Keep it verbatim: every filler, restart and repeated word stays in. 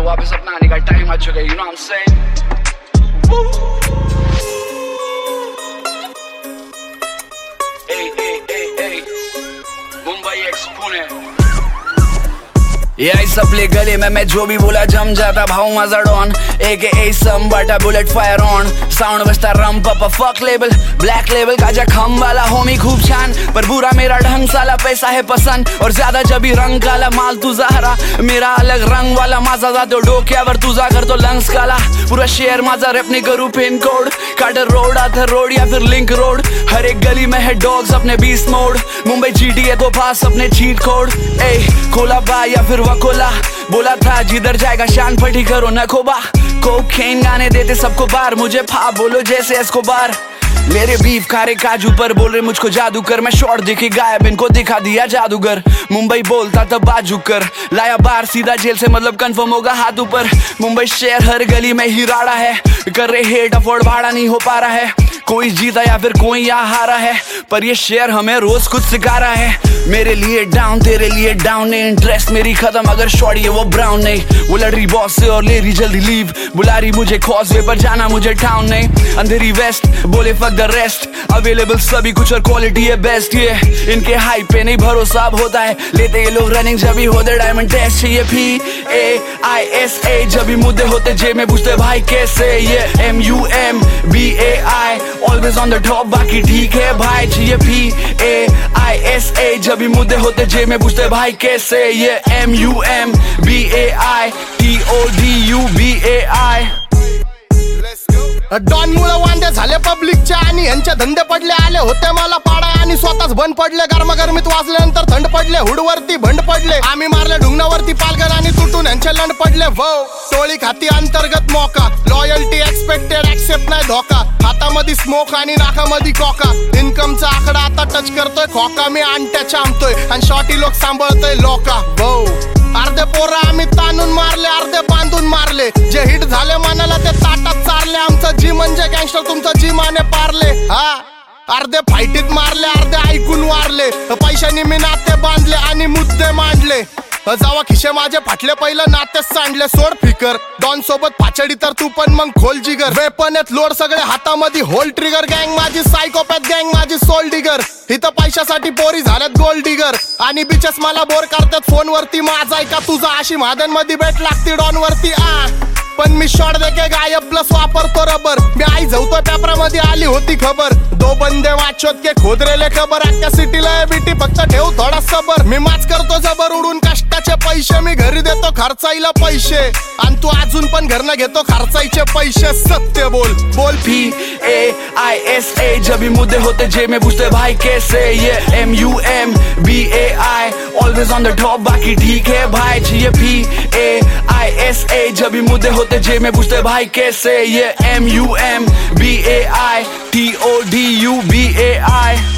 वापस अपना आने का टाइम आ चुका है, you know what I'm saying? Hey, hey, hey, hey, Mumbai x Pune. ये ऐसा प्ले गले में मैं जो भी बोला जम जाता भाव मजा डॉन एके ए सम बटा बुलेट फायर ऑन साउंड बजता रम पापा फक लेबल ब्लैक लेबल काजा खम वाला होमी खूब छान पर बुरा मेरा ढंग साला पैसा है पसंद और ज्यादा जब भी रंग काला माल तू जहरा मेरा अलग रंग वाला माझा जातो डोक्यावर तुझा करतो लंग्स काला पूरा शेअर माझा रॅप नहीं करू पिन कोड काटर रोड आधर रोड या फिर लिंक रोड हर एक गली में है डॉग्स अपने बीस्ट मोड मुंबई जीटी है तो पास अपने चीट कोड ए खोला बा या फिर वकोला बोला था जिधर जाएगा शान फटी करो न खोबा कोकेन गाने देते सबको बार मुझे फा बोलो जैसे एस्कोबार मेरे बीफ खारे काजू पर बोल रहे मुझको जादूगर मैं शॉर्ट दिखी गायब इनको दिखा दिया जादूगर मुंबई बोलता तब बाजू कर लाया बार सीधा जेल से मतलब कंफर्म होगा हाथ ऊपर मुंबई शहर हर गली में ही राड़ा है कर रहे हेट अफोर्ड भाड़ा नहीं हो पा रहा है कोई जीता या फिर कोई यहाँ हारा है पर ये शेयर हमें रोज कुछ सिखा रहा है मेरे लिए डाउन तेरे लिए डाउन नहीं इंटरेस्ट मेरी खत्म अगर शॉर्ट ये वो ब्राउन नहीं वो लड़ रही बॉस से और ले रही जल्दी लीव बुला रही मुझे कॉजवे पर जाना मुझे टाउन नहीं अंधेरी वेस्ट बोले फक द रेस्ट अवेलेबल सभी कुछ और क्वालिटी है बेस्ट ये इनके हाइप पे नहीं भरोसा अब होता है लेते ये लोग रनिंग जब भी होते डायमंड टेस्ट ये P A I S A जब भी मुद्दे होते जे में पूछते भाई कैसे ये M U M B A I always on the top बाकी ठीक है भाई G P A I S A जब भी मुद्दे होते जे में पूछते भाई कैसे ये M U M B A I T O D U B A I don मुळे वांदे झाले पब्लिकच्या आणि यांचे धंदे पडले आले होते मला पाडा आणि स्वतःच बंद पडले गरमागरमीत वाजल्यानंतर थंड पडले हुडवरती भंड पडले आम्ही मारले ढुंगणावरती पालगन आणि तुटून यांचे लंड पडले वो टोळी खाती अंतर्गत मोका लॉयल्टी एक्सपेक्टेड एक्सेप्ट नाही धोका हातामध्ये स्मोक आणि नाकामध्ये कोका इन्कमचा आकडा आता टच करतोय खोका मी अंट्याच्या आमतोय आणि शॉर्टी लोक सांभाळतोय लोका वो अर्धे पोरं आम्ही ताणून मारले अर्धे बांधून मारले जे हिट झाले मनाला ते ताटात चारले आमचं जी म्हणजे गँगस्टर तुमचं जी माने पारले हा अर्धे फाईटीत मारले अर्धे ऐकून वारले पैशानी मी नाते बांधले आणि मुद्दे मांडले जावा खिशे माझे फाटले पहिलं नातेच सांडले सोड फिकर डॉन सोबत पाचडी तर तू पण मग खोल जिगर वेपन आहेत लोड सगळे हातामध्ये होल ट्रिगर गँग माझी सायकोपॅथ गँग माझी सोल डिगर इथं पैशासाठी पोरी झाल्यात गोल्ड डिगर आणि बिचेस मला बोर करतात फोनवरती माझा का तुझा अशी महादनमध्ये भेट लागते डॉन वरती आ पण मी शॉर्ट देके गायब प्लस वापरतो रबर मी आई जाऊतो पेपरामध्ये आली होती खबर दो बंदे वाचोत के खोदरेले खबर अख्ख्या सिटीला बीटी फक्त ठेव थोडा सबर मी माच करतो जबर उडून कष्टाचे पैसे मी घरी देतो खर्चाईला पैसे आणि तू अजून पण घरनं घेतो खर्चाईचे पैसे सत्य बोल बोल P A I S A जब भी मुद्दे होते जे में पूछते भाई कैसे ये M U M B A I always on the top बाकी ठीक है भाई G P A I S A जब भी मुद्दे होते जे में पूछते भाई कैसे ये M U M B A I T O D U B A I